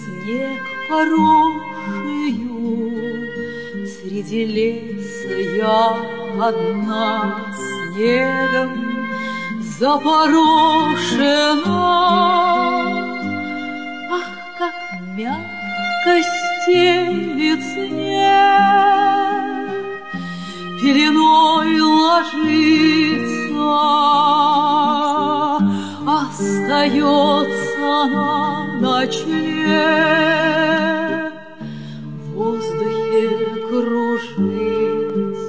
снег поросшую, среди леса я одна снегом запорошена. Ах, как мягко стелит снег, пеленой ложится, остается на ночлег, в воздухе кружится.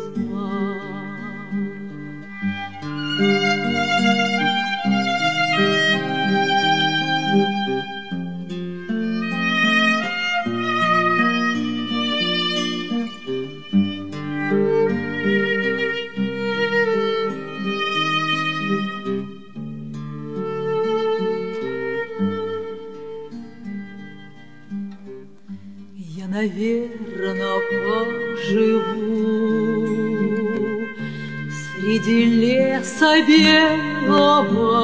Я, наверно, поживу среди леса белого,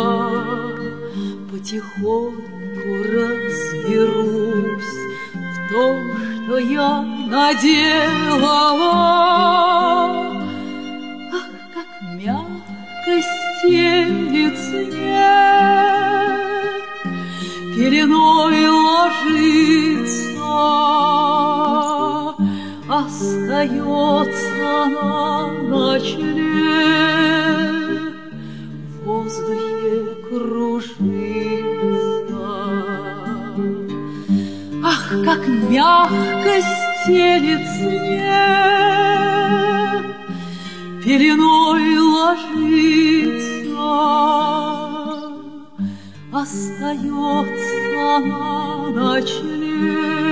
потихоньку разберусь в том, что я наделала. Ах, как мягко стелит снег, пеленой ложится, остается на ночлег, в воздухе кружится. Ах, как мягко стелит снег, пеленой ложится, остается на ночлег,